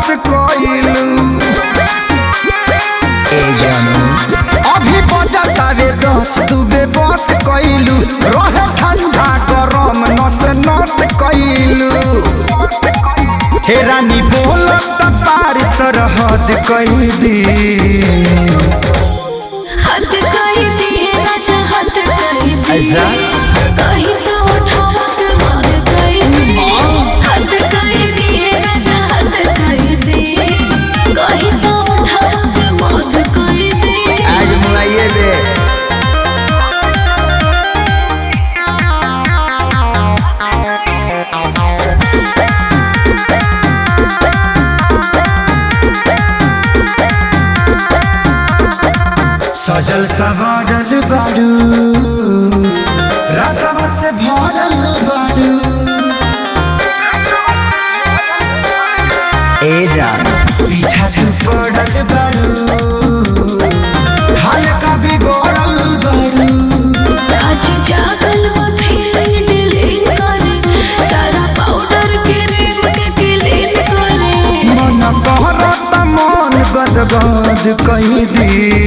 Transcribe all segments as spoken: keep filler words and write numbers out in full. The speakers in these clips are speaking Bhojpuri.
बस कोइलू ए जानू अभी बजता रे दस दुबे बस कोइलू रहे ठंडा गरम नस नस कोइलू हे रानी बोलत पार सरहद कई दी हद कई दी राजा हद कई दी ऐसा कहीं तो उठावा के मार कई दी हद कई दी राजा हद कई दी कहीं तो उठावा के मार कई दी आज मुलाये दे सजल सवारल बारू रसवा से भरल बारू ए जान पीछा से पड़ल बारू हल्का बिगड़ल बारू आज जागल वो फीलिंग डिलीट करे सारा पाउडर के रेम के क्लीन करे मन कहरत मन गदगद कहीं दी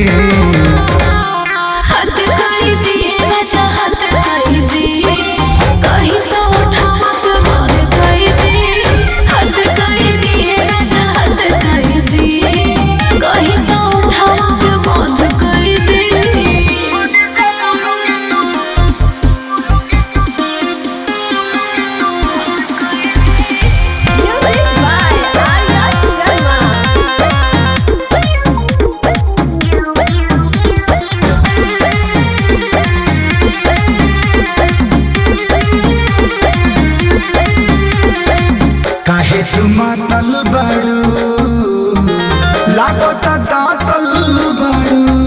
हद कई दी राजा हद कई दी कहीं तो उठावा के मार कई दी हद कई दी राजा हद कई दी कहीं तो उठावा के मार कई दी Music by Arya Sharma काहे तू मातल बारू लागो त दातल बारू